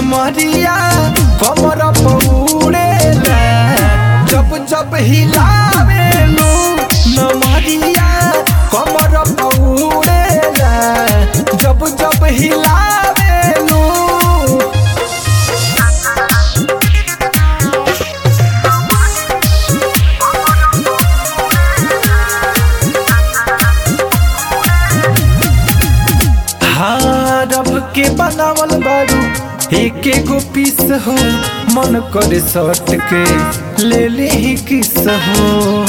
नमरिया कमर पौड़ेला जब जब हिलावेलू नमरिया कमर पौड़ेला जब जब हिलावेलू। हाँ रब के बनावल बारू एक एगो पीस हो मन करे सट के ले ले ही किस हो।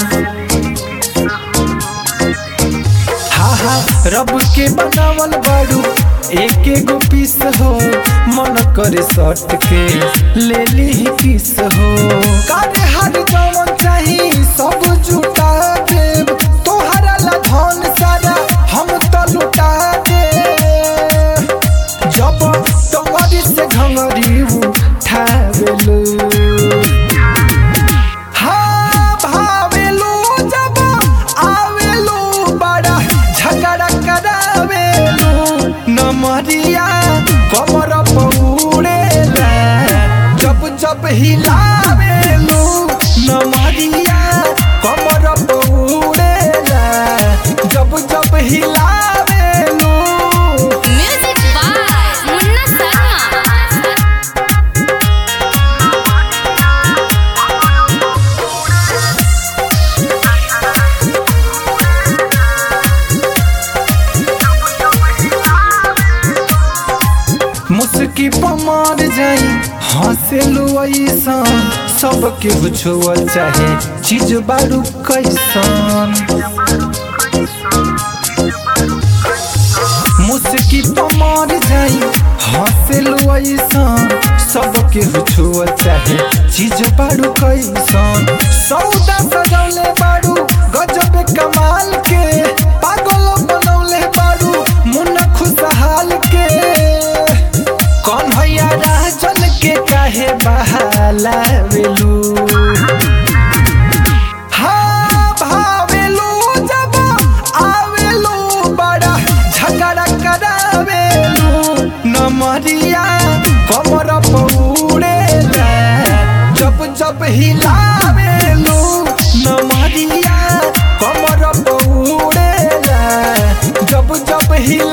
हाँ हाँ रब के बनावल बारू एक एगो पीस हो मन करे सट के ले ले ही किस हो। कारे हर जवन चाही सब जुटा देब तोहरा ला धन सारा हम तो लुटा देब जब तोहरी से घंगरी उठावेलू। हाँ भावेलू जब आवेलू बड़ा झगड़ा करावेलू नमरिया कमर पौड़ेला जब जब हिलावेलू नमरिया कमर पौड़ेला जब जब हिलावेलू। Music by Munna Sharma. मुस्की पमार जाई हंसेलू ऐसन सबके बुझुअल चाहे चीज बारू कैसन। मुस्की पमार जाई हंसेलू ऐसन सबके बुझुअल चाहे चीज बारू कैसन। सौदा सजौले बारू गजब कमाल के पागल बनौले बारू मुन्ना खुशहाल के। कौन भैया राजन के काहे बहालावेलू। हाँ भावेलू जब आवेलू बड़ा झगड़ा करावेलू नमरिया कमर पौड़ेला जब जब हिलावेलू नमरिया कमर पौड़ेला जब जब हिला।